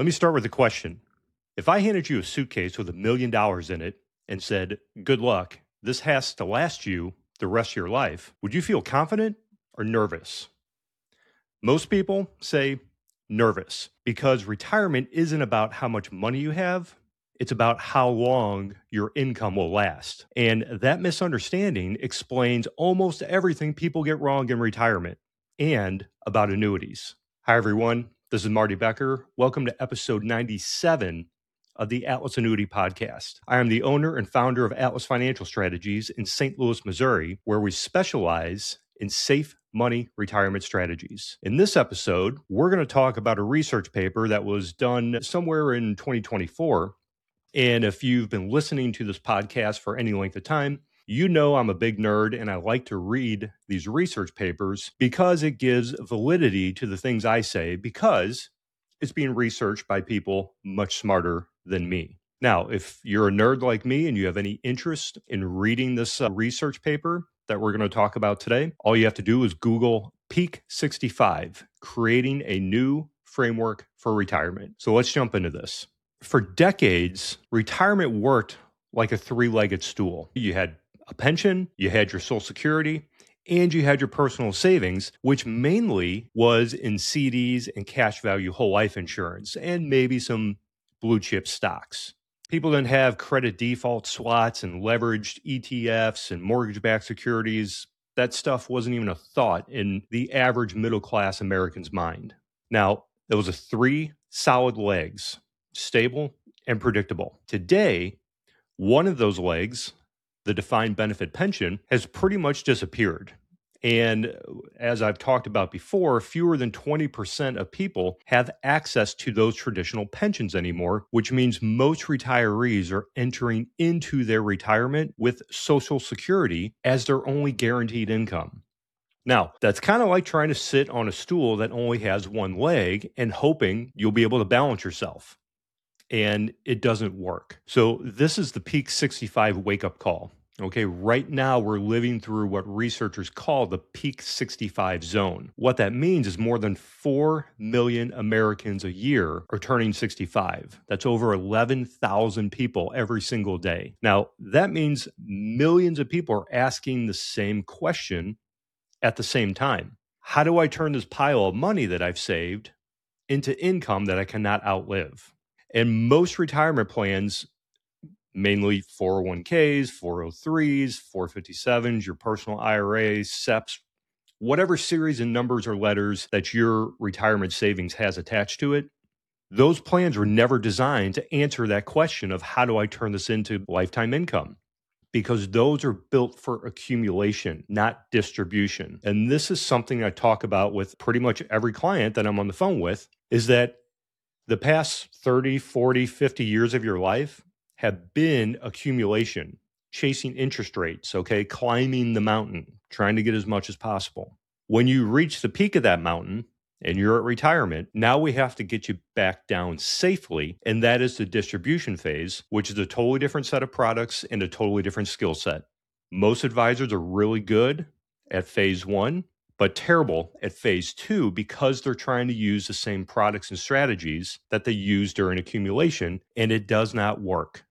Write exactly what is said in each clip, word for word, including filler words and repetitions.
Let me start with a question. If I handed you a suitcase with a million dollars in it and said, good luck, this has to last you the rest of your life, would you feel confident or nervous? Most people say nervous because retirement isn't about how much money you have. It's about how long your income will last. And that misunderstanding explains almost everything people get wrong in retirement and about annuities. Hi, everyone. This is Marty Becker. Welcome to episode ninety-seven of the Atlas Annuity Podcast. I am the owner and founder of Atlas Financial Strategies in Saint Louis, Missouri, where we specialize in safe money retirement strategies. In this episode, we're going to talk about a research paper that was done somewhere in twenty twenty-four. And if you've been listening to this podcast for any length of time, you know I'm a big nerd and I like to read these research papers because it gives validity to the things I say because it's being researched by people much smarter than me. Now, if you're a nerd like me and you have any interest in reading this uh, research paper that we're going to talk about today, all you have to do is Google Peak sixty-five, creating a new framework for retirement. So let's jump into this. For decades, retirement worked like a three-legged stool. You had a pension, you had your Social Security, and you had your personal savings, which mainly was in C Ds and cash value whole life insurance, and maybe some blue chip stocks. People didn't have credit default swaps and leveraged E T Fs and mortgage-backed securities. That stuff wasn't even a thought in the average middle-class American's mind. Now, there was a three solid legs, stable and predictable. Today, one of those legs, the defined benefit pension, has pretty much disappeared. And as I've talked about before, fewer than twenty percent of people have access to those traditional pensions anymore, which means most retirees are entering into their retirement with Social Security as their only guaranteed income. Now, that's kind of like trying to sit on a stool that only has one leg and hoping you'll be able to balance yourself. And it doesn't work. So this is the Peak sixty-five wake-up call. Okay, right now we're living through what researchers call the Peak sixty-five zone. What that means is more than four million Americans a year are turning sixty-five. That's over eleven thousand people every single day. Now, that means millions of people are asking the same question at the same time. How do I turn this pile of money that I've saved into income that I cannot outlive? And most retirement plans, mainly four oh one k's, four oh threes, four fifty-sevens, your personal I R As, S E Ps, whatever series and numbers or letters that your retirement savings has attached to it, those plans were never designed to answer that question of how do I turn this into lifetime income? Because those are built for accumulation, not distribution. And this is something I talk about with pretty much every client that I'm on the phone with, is that the past thirty, forty, fifty years of your life have been accumulation, chasing interest rates, okay, climbing the mountain, trying to get as much as possible. When you reach the peak of that mountain and you're at retirement, now we have to get you back down safely, and that is the distribution phase, which is a totally different set of products and a totally different skill set. Most advisors are really good at phase one, but terrible at phase two because they're trying to use the same products and strategies that they use during accumulation, and it does not work.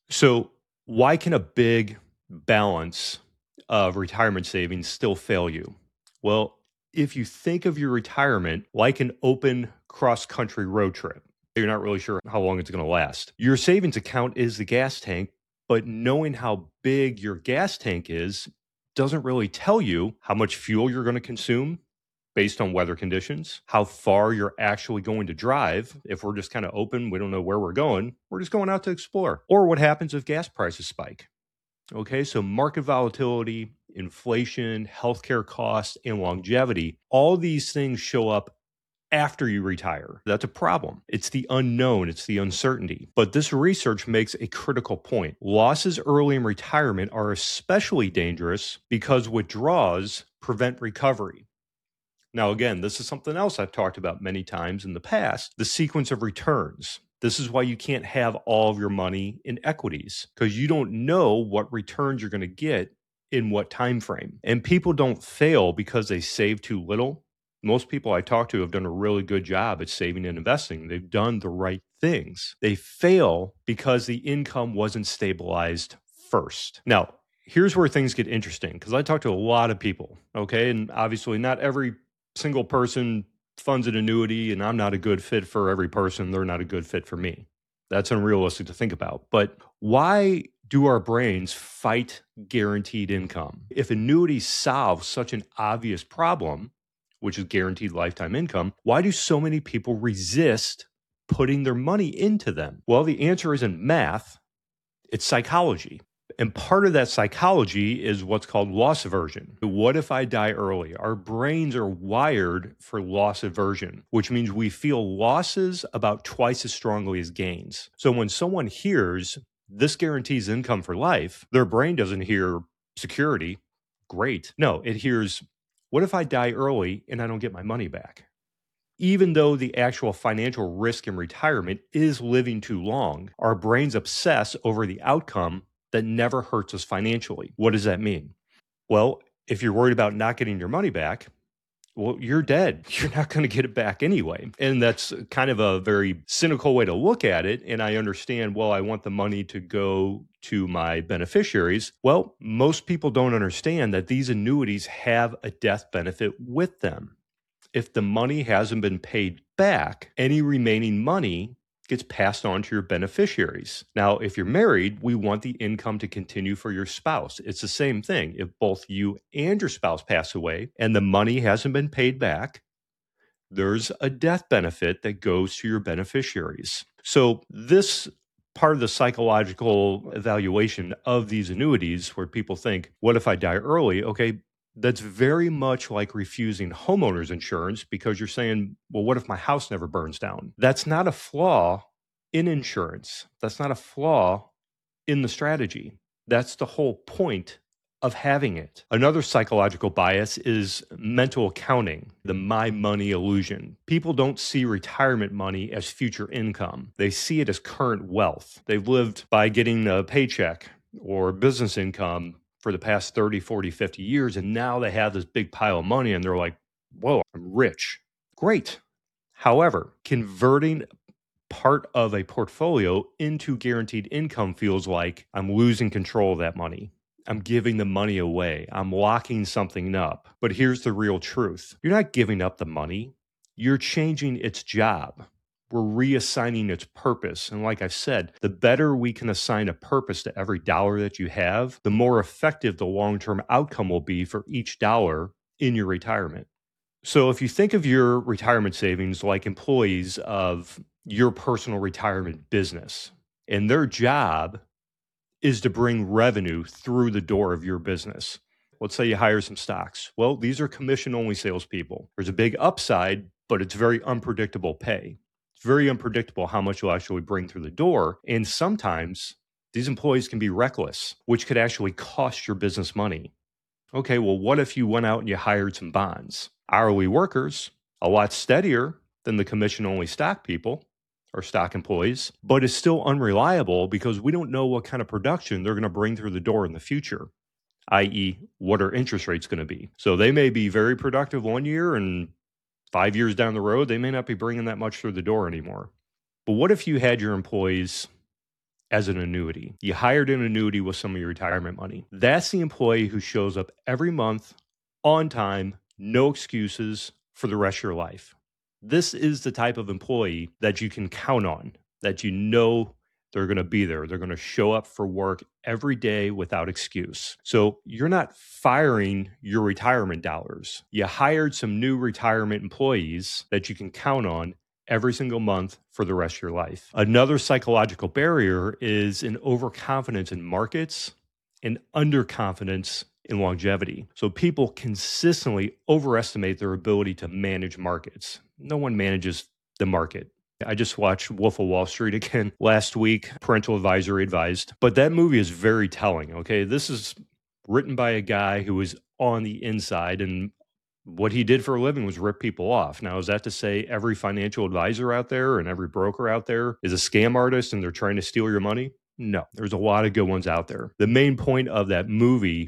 So why can a big balance of retirement savings still fail you? Well, if you think of your retirement like an open cross-country road trip, you're not really sure how long it's going to last. Your savings account is the gas tank, but knowing how big your gas tank is doesn't really tell you how much fuel you're going to consume based on weather conditions, how far you're actually going to drive. If we're just kind of open, we don't know where we're going, we're just going out to explore. Or what happens if gas prices spike. Okay, so market volatility, inflation, healthcare costs, and longevity, all these things show up after you retire. That's a problem. It's the unknown. It's the uncertainty. But this research makes a critical point. Losses early in retirement are especially dangerous because withdrawals prevent recovery. Now, again, this is something else I've talked about many times in the past, the sequence of returns. This is why you can't have all of your money in equities, because you don't know what returns you're going to get in what time frame. And people don't fail because they save too little. Most people I talk to have done a really good job at saving and investing. They've done the right things. They fail because the income wasn't stabilized first. Now, here's where things get interesting, because I talk to a lot of people, okay? And obviously not every single person funds an annuity, and I'm not a good fit for every person. They're not a good fit for me. That's unrealistic to think about. But why do our brains fight guaranteed income? If annuities solve such an obvious problem, which is guaranteed lifetime income, why do so many people resist putting their money into them? Well, the answer isn't math, it's psychology. And part of that psychology is what's called loss aversion. What if I die early? Our brains are wired for loss aversion, which means we feel losses about twice as strongly as gains. So when someone hears this guarantees income for life, their brain doesn't hear security, great. No, it hears, what if I die early and I don't get my money back? Even though the actual financial risk in retirement is living too long, our brains obsess over the outcome that never hurts us financially. What does that mean? Well, if you're worried about not getting your money back, well, you're dead. You're not going to get it back anyway. And that's kind of a very cynical way to look at it. And I understand, well, I want the money to go to my beneficiaries. Well, most people don't understand that these annuities have a death benefit with them. If the money hasn't been paid back, any remaining money gets passed on to your beneficiaries. Now, if you're married, we want the income to continue for your spouse. It's the same thing. If both you and your spouse pass away and the money hasn't been paid back, there's a death benefit that goes to your beneficiaries. So this part of the psychological evaluation of these annuities, where people think, what if I die early? Okay, that's very much like refusing homeowners insurance, because you're saying, well, what if my house never burns down? That's not a flaw in insurance. That's not a flaw in the strategy. That's the whole point of having it. Another psychological bias is mental accounting, the my money illusion. People don't see retirement money as future income. They see it as current wealth. They've lived by getting a paycheck or business income for the past thirty, forty, fifty years, and now they have this big pile of money and they're like, whoa, I'm rich. Great. However, converting part of a portfolio into guaranteed income feels like I'm losing control of that money. I'm giving the money away. I'm locking something up. But here's the real truth. You're not giving up the money. You're changing its job. We're reassigning its purpose. And like I've said, the better we can assign a purpose to every dollar that you have, the more effective the long-term outcome will be for each dollar in your retirement. So if you think of your retirement savings like employees of your personal retirement business, and their job is to bring revenue through the door of your business. Let's say you hire some stocks. Well, these are commission-only salespeople. There's a big upside, but it's very unpredictable pay. It's very unpredictable how much you'll actually bring through the door. And sometimes these employees can be reckless, which could actually cost your business money. Okay, well, what if you went out and you hired some bonds? Hourly workers, a lot steadier than the commission-only stock people or stock employees, but it's still unreliable because we don't know what kind of production they're going to bring through the door in the future, that is, what are interest rates going to be? So they may be very productive one year, and five years down the road, they may not be bringing that much through the door anymore. But what if you had your employees as an annuity? You hired an annuity with some of your retirement money. That's the employee who shows up every month, on time, no excuses for the rest of your life. This is the type of employee that you can count on, that you know they're going to be there. They're going to show up for work every day without excuse. So you're not firing your retirement dollars. You hired some new retirement employees that you can count on every single month for the rest of your life. Another psychological barrier is an overconfidence in markets and underconfidence in longevity. So people consistently overestimate their ability to manage markets. No one manages the market. I just watched Wolf of Wall Street again last week, parental advisory advised, but that movie is very telling, okay? This is written by a guy who was on the inside, and what he did for a living was rip people off. Now, is that to say every financial advisor out there and every broker out there is a scam artist and they're trying to steal your money? No, there's a lot of good ones out there. The main point of that movie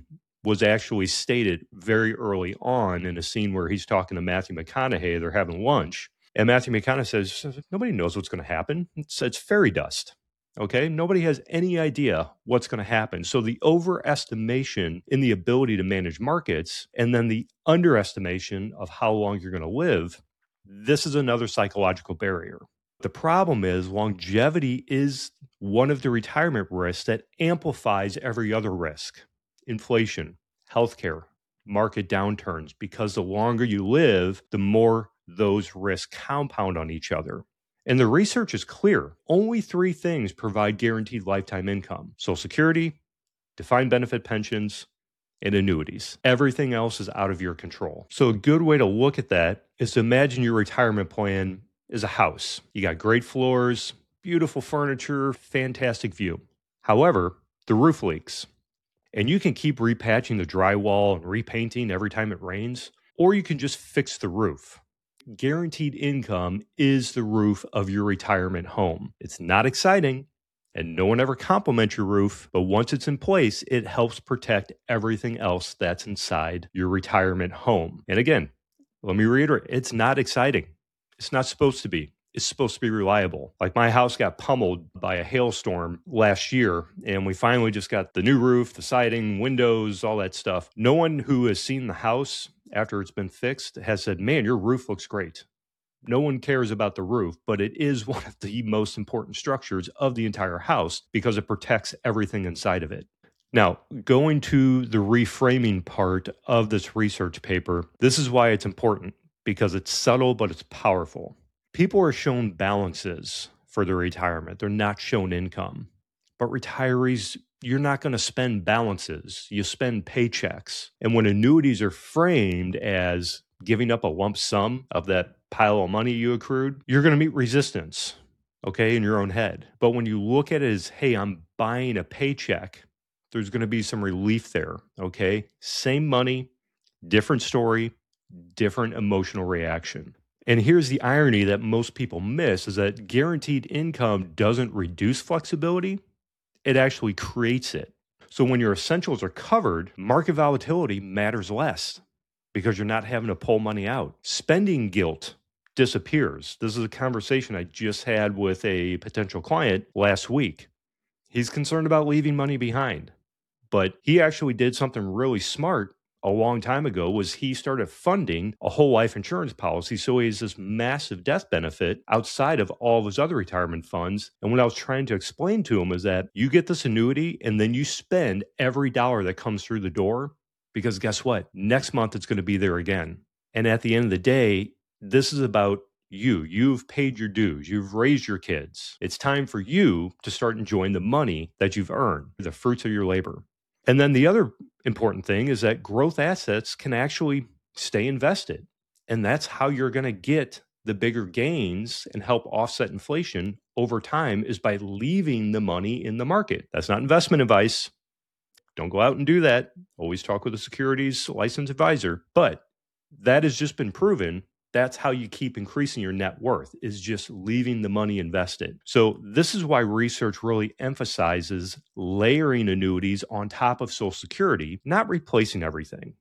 was actually stated very early on in a scene where he's talking to Matthew McConaughey. They're having lunch. And Matthew McConaughey says, nobody knows what's going to happen. It's, it's fairy dust. Okay. Nobody has any idea what's going to happen. So the overestimation in the ability to manage markets and then the underestimation of how long you're going to live, this is another psychological barrier. The problem is longevity is one of the retirement risks that amplifies every other risk. Inflation, healthcare, market downturns, because the longer you live, the more those risks compound on each other. And the research is clear. Only three things provide guaranteed lifetime income: Social Security, defined benefit pensions, and annuities. Everything else is out of your control. So a good way to look at that is to imagine your retirement plan is a house. You got great floors, beautiful furniture, fantastic view. However, the roof leaks. And you can keep repatching the drywall and repainting every time it rains, or you can just fix the roof. Guaranteed income is the roof of your retirement home. It's not exciting, and no one ever compliments your roof, but once it's in place, it helps protect everything else that's inside your retirement home. And again, let me reiterate, it's not exciting. It's not supposed to be. It's supposed to be reliable. Like my house got pummeled by a hailstorm last year, and we finally just got the new roof, the siding, windows, all that stuff. No one who has seen the house after it's been fixed has said, man, your roof looks great. No one cares about the roof, but it is one of the most important structures of the entire house because it protects everything inside of it. Now, going to the reframing part of this research paper, this is why it's important, because it's subtle, but it's powerful. People are shown balances for their retirement. They're not shown income. But retirees, you're not going to spend balances. You spend paychecks. And when annuities are framed as giving up a lump sum of that pile of money you accrued, you're going to meet resistance, okay, in your own head. But when you look at it as, hey, I'm buying a paycheck, there's going to be some relief there, okay? Same money, different story, different emotional reaction. And here's the irony that most people miss is that guaranteed income doesn't reduce flexibility. It actually creates it. So when your essentials are covered, market volatility matters less because you're not having to pull money out. Spending guilt disappears. This is a conversation I just had with a potential client last week. He's concerned about leaving money behind, but he actually did something really smart a long time ago. Was he started funding a whole life insurance policy. So he has this massive death benefit outside of all of his other retirement funds. And what I was trying to explain to him is that you get this annuity and then you spend every dollar that comes through the door, because guess what? Next month, it's going to be there again. And at the end of the day, this is about you. You've paid your dues. You've raised your kids. It's time for you to start enjoying the money that you've earned, the fruits of your labor. And then the other important thing is that growth assets can actually stay invested. And that's how you're going to get the bigger gains and help offset inflation over time, is by leaving the money in the market. That's not investment advice. Don't go out and do that. Always talk with a securities licensed advisor. But that has just been proven. That's how you keep increasing your net worth, is just leaving the money invested. So this is why research really emphasizes layering annuities on top of Social Security, not replacing everything,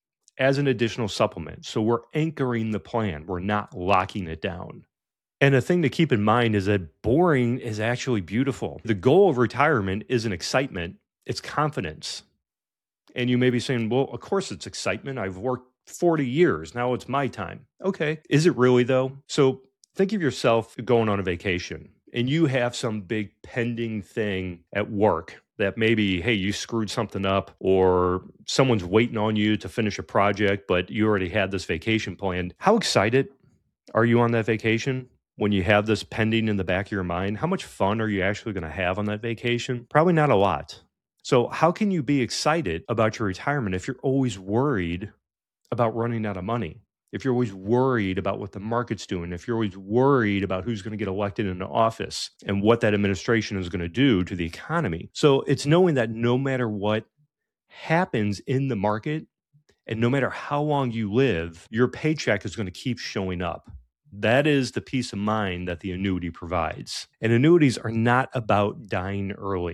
as an additional supplement. So we're anchoring the plan. We're not locking it down. And a thing to keep in mind is that boring is actually beautiful. The goal of retirement isn't excitement, it's confidence. And you may be saying, well, of course it's excitement. I've worked forty years. Now it's my time. Okay. Is it really though? So think of yourself going on a vacation and you have some big pending thing at work that maybe, hey, you screwed something up, or someone's waiting on you to finish a project, but you already had this vacation planned. How excited are you on that vacation when you have this pending in the back of your mind? How much fun are you actually going to have on that vacation? Probably not a lot. So how can you be excited about your retirement if you're always worried about running out of money? If you're always worried about what the market's doing, if you're always worried about who's going to get elected into office and what that administration is going to do to the economy. So it's knowing that no matter what happens in the market and no matter how long you live, your paycheck is going to keep showing up. That is the peace of mind that the annuity provides. And annuities are not about dying early.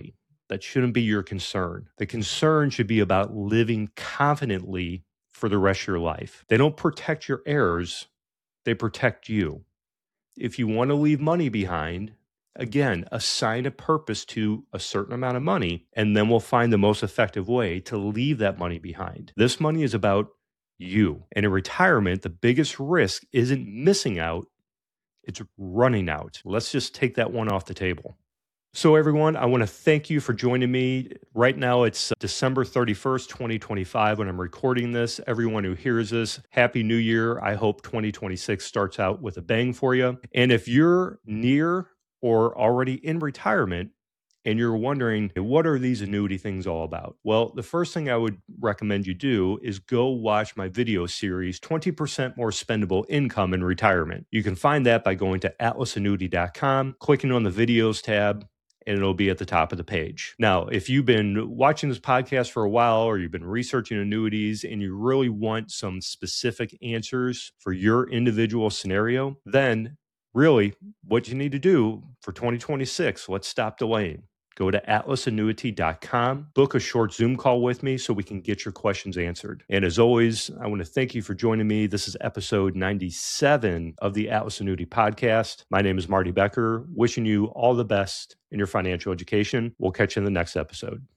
That shouldn't be your concern. The concern should be about living confidently for the rest of your life. They don't protect your heirs, they protect you. If you want to leave money behind, again, assign a purpose to a certain amount of money, and then we'll find the most effective way to leave that money behind. This money is about you. And in retirement, the biggest risk isn't missing out, it's running out. Let's just take that one off the table. So everyone, I want to thank you for joining me. Right now, it's December thirty-first, twenty twenty-five when I'm recording this. Everyone who hears this, Happy New Year. I hope twenty twenty-six starts out with a bang for you. And if you're near or already in retirement and you're wondering, what are these annuity things all about? Well, the first thing I would recommend you do is go watch my video series, twenty percent More Spendable Income in Retirement. You can find that by going to atlas annuity dot com, clicking on the videos tab, and it'll be at the top of the page. Now, if you've been watching this podcast for a while or you've been researching annuities and you really want some specific answers for your individual scenario, then really what you need to do for twenty twenty-six, let's stop delaying. Go to atlas annuity dot com, book a short Zoom call with me so we can get your questions answered. And as always, I want to thank you for joining me. This is episode ninety-seven of the Atlas Annuity Podcast. My name is Marty Becker, wishing you all the best in your financial education. We'll catch you in the next episode.